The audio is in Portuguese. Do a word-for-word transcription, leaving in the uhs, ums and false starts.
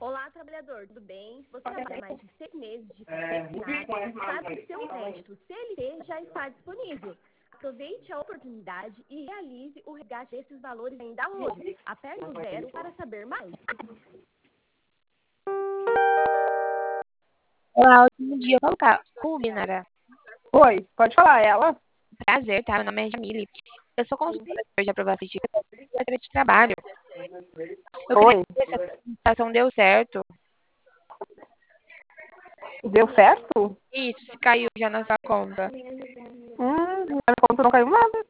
Olá, trabalhador, tudo bem? Se você trabalha mais de seis meses de carteira, sabe que seu crédito C L T já está disponível. Aproveite a oportunidade e realize o resgate desses valores ainda hoje. Aperte o zero para saber mais. Olá, ótimo dia. Qual o Binara? Oi, pode falar, ela? Prazer, tá? Meu nome é Jamile. Eu sou consultora de aprovação de carteira de trabalho. Eu queria Oi, saber se essa apresentação deu certo. deu certo? Isso, se caiu já na sua conta. Hum, na minha conta não caiu nada.